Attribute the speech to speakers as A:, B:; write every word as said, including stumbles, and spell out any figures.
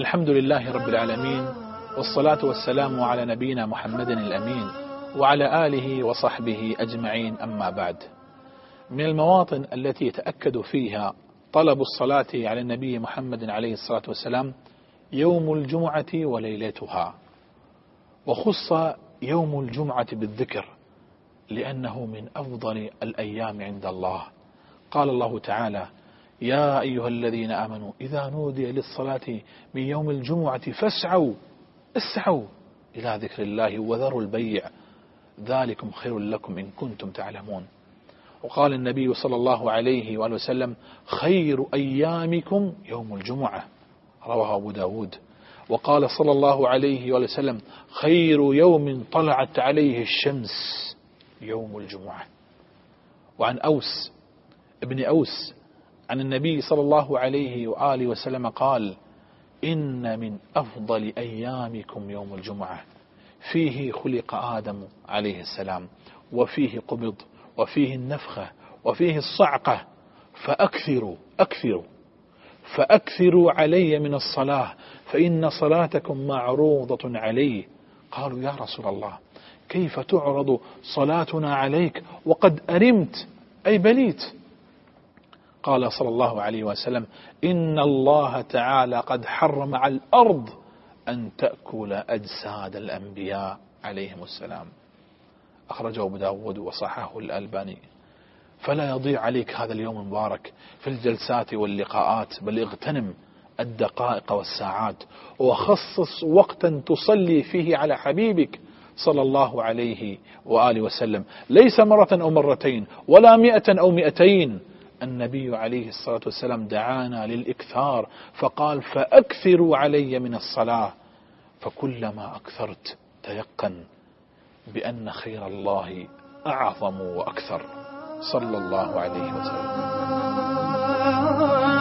A: الحمد لله رب العالمين، والصلاة والسلام على نبينا محمد الأمين وعلى آله وصحبه أجمعين، أما بعد. من المواطن التي يتأكد فيها طلب الصلاة على النبي محمد عليه الصلاة والسلام يوم الجمعة وليلتها، وخص يوم الجمعة بالذكر لأنه من أفضل الأيام عند الله. قال الله تعالى: يا أيها الذين آمنوا إذا نودي للصلاة من يوم الجمعة فاسعوا اسعوا إلى ذكر الله وذروا البيع ذلكم خير لكم إن كنتم تعلمون. وقال النبي صلى الله عليه وآله وسلم: خير أيامكم يوم الجمعة، رواه أبو داود. وقال صلى الله عليه وآله وسلم: خير يوم طلعت عليه الشمس يوم الجمعة. وعن أوس ابن أوس عن النبي صلى الله عليه وآله وسلم قال: إن من أفضل أيامكم يوم الجمعة، فيه خلق آدم عليه السلام، وفيه قبض، وفيه النفخة، وفيه الصعقة، فأكثروا أكثروا فأكثروا علي من الصلاة فإن صلاتكم معروضة علي. قالوا: يا رسول الله، كيف تعرض صلاتنا عليك وقد أرمت أي بليت؟ قال صلى الله عليه وسلم: إن الله تعالى قد حرم على الأرض أن تأكل أجساد الأنبياء عليهم السلام. أخرجه أبو داود وصححه الألباني. فلا يضيع عليك هذا اليوم المبارك في الجلسات واللقاءات، بل اغتنم الدقائق والساعات، وخصص وقتا تصلي فيه على حبيبك صلى الله عليه وآله وسلم، ليس مرة أو مرتين ولا مئة أو مئتين. النبي عليه الصلاة والسلام دعانا للإكثار فقال: فأكثروا علي من الصلاة. فكلما أكثرت تيقن بأن خير الله أعظم وأكثر، صلى الله عليه وسلم.